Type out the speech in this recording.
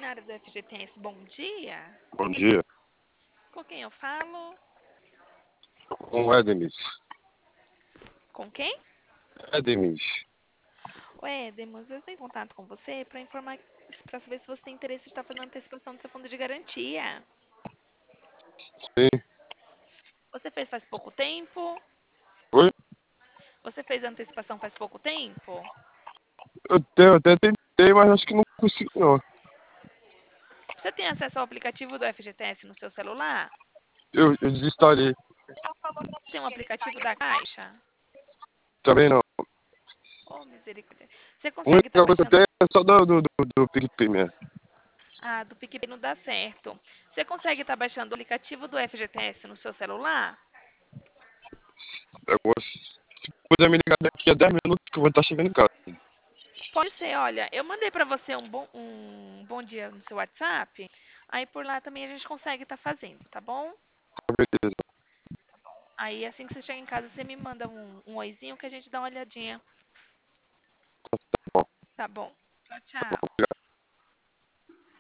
área do FGTS, bom dia. Bom dia. Com quem eu falo? Com o Edemis. Com quem? Edemis. Ué, Demos, eu estou em contato com você para informar, para saber se você tem interesse em estar fazendo antecipação do seu fundo de garantia. Sim. Você fez faz pouco tempo? Oi? Você fez a antecipação faz pouco tempo? Eu até tentei, mas acho que não consigo, não. Você tem acesso ao aplicativo do FGTS no seu celular? Eu desinstalei. Tem um aplicativo da Caixa? Também não. Oh, misericórdia. Você A consegue estar única coisa baixando... até é só do PicPay mesmo. Ah, do PicPay não dá certo. Você consegue estar baixando o aplicativo do FGTS no seu celular? Eu gosto. Se puder me ligar daqui a 10 minutos que eu vou estar chegando em casa. Pode ser, olha, eu mandei para você um bom dia no seu WhatsApp. Aí por lá também a gente consegue estar fazendo, tá bom? Beleza. Aí assim que você chega em casa, você me manda um oizinho que a gente dá uma olhadinha. Tá bom. Tá bom. Tchau, tchau. Obrigado.